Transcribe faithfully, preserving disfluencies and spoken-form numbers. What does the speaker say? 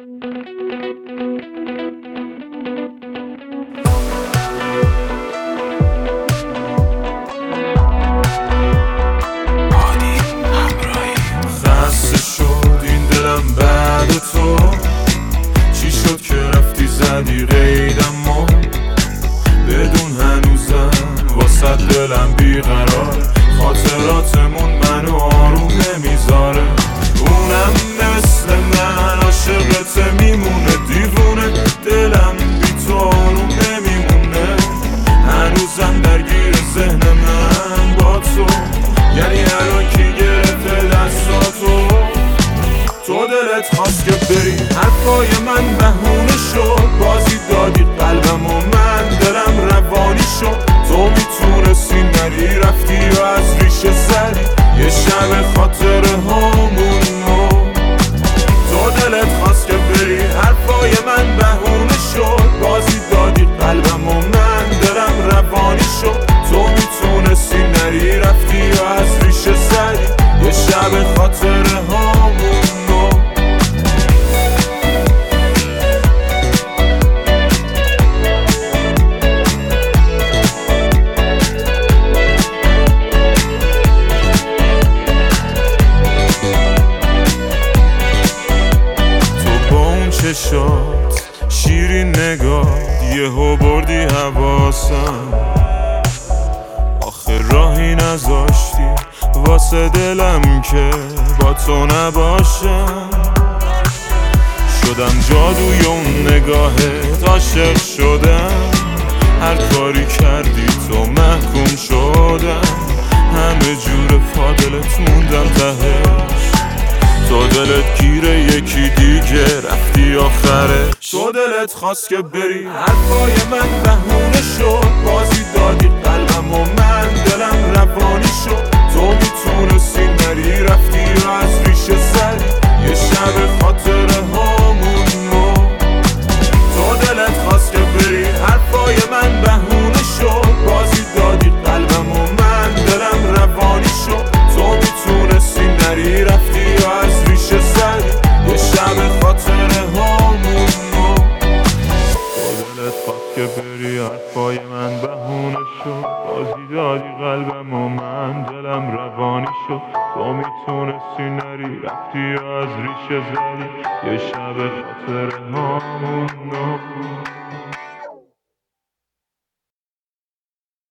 خسته شد این دلم بعد تو، چی شد که رفتی زدی قیدم و بدون هنوزم واسه دلم بیقرار. خاطراتمون منو آروم نمیذاره، اونم مثل من عاشقت میمونه، دیوونه دلم بی تو آروم نمیمونه. هنوزم درگیر ذهن من با تو، یعنی الان کی گرفته دستاتو. تو دلت خواست که بری، حرفای من بهونه شد، بازی دادی قلبم و من دلم روانی شد. تو میتونستی نری، رفتی و از ریشه زدی یه شب خاطره هامون رو. تو دلت خواست که بری، حرفای من بهونه شد، بازی دادی قلبم و من دلم روانی شد. تو میتونستی نری، رفتی و از ریشه زدی یه شب خاطره هامون رو. چشات شیرین نگاه یهو بردی حواسم، آخه راهی نذاشتی واسه دلم که با تو نباشم. شدم جادوی اون نگاهت، عاشق شدم، هر کاری کردی تو محکوم شدم. همه جور فاضلت موندم تهش، تو دلت گیره یکی دیگه رفتی آخرش. تو دلت خواست که بری، حرفای من بهونه شد، بازی دادی قلبم و من دلم روانی شد. تو میتونستی نری، رفتی و از ریشه زدی یه شب خاطره هامون رو. تو دلت خواست که بری، حرفای من بهونه شد، بازی دادی قلبم و من دلم روانی شد. تو میتونستی نری، رفتی و از ریشه زدی یه شب خاطره هامون رو. تو دلت خواست که بری، حرفای من بهونه شد، بازی دادی قلبم و من دلم روانی شد. تو میتونستی نری، رفتی و از ریشه زدی یه شب خاطره هامون رو.